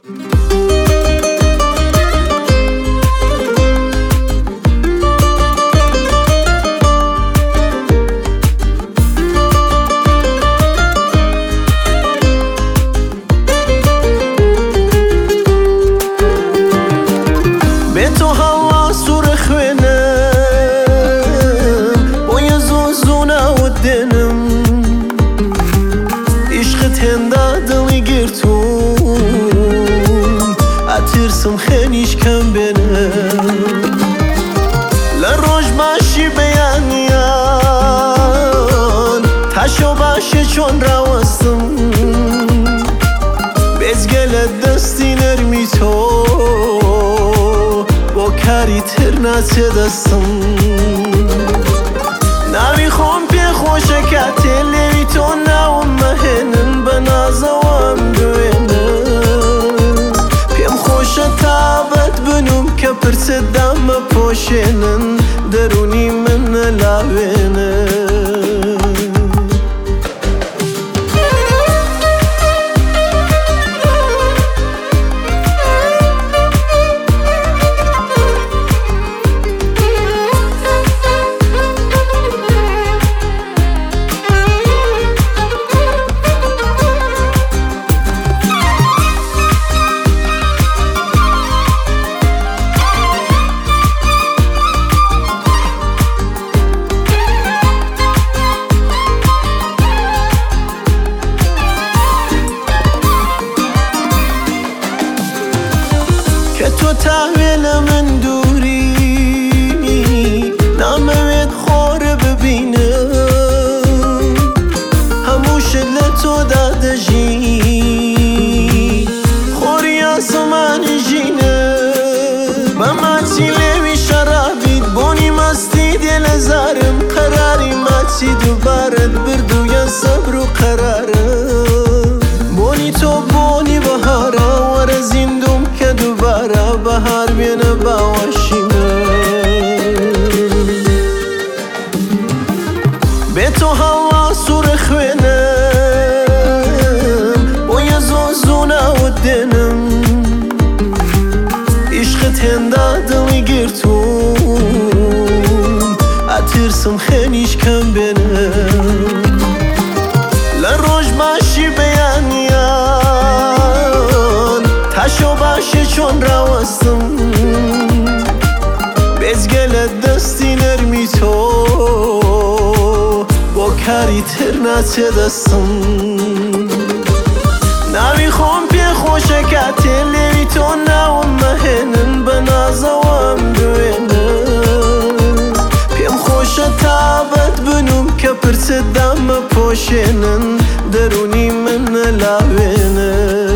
به تو هوا سور خوینم باید زونه و دنم عشقت هنده دلی گرتون اترسم خیلیش کم بینم لروش باشی بیانیان تشو باشه چون روستم bezgelet دستی نرمی تو با کاری تر نتدستم نمیخوام پی خوشه که تلیوی تو نوم مهنن به نازوام دوینن پیم خوشه تابت بنوم که پرسدم پوشنن درونی من لاوینن که تو تحویل من دوری ناموید خوره ببینم هموش لتو داده جی خوری آسمان جینه بماتی لیوی شرابید بونی مستی دل زارم قراری ماتی دوبارت بردوی صبر و قرارم بونی تو بونی بهارا ورزیندم که دوباره بهار بینه باوشیمه به تو هوا سور خوینم باید زونه و دنم عشقت هنده دلی گرتون اترسم خیلیش کم بینم لروش باشی بیانیان تشو باشه چون روستم bezgelet دستی نرمی تو با کاری تر نتدستم نمیخوام پی خوشه که تلیوی تو نوم مهنن به نازوام دوینن پیم خوشه تابت بنوم که پرسدم پوشنن درونی من لاوینن